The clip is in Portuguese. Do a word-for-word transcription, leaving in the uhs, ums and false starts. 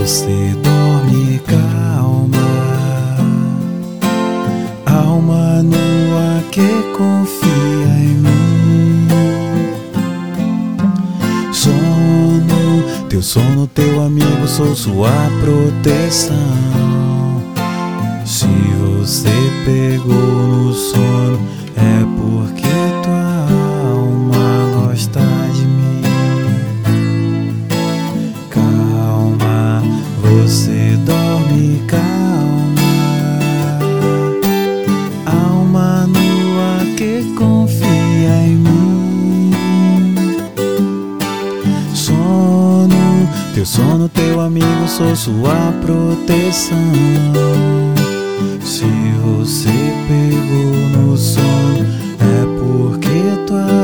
você dorme calma, alma nua que confia em mim. Sono, teu sono, teu amigo, sou sua proteção. Se você pegou no sono, é porque tua alma gosta de mim. Calma, você dorme calma, alma nua que confia em mim. Sono, teu sono, teu amigo, sou sua proteção. Se você pegou no sono, é porque tua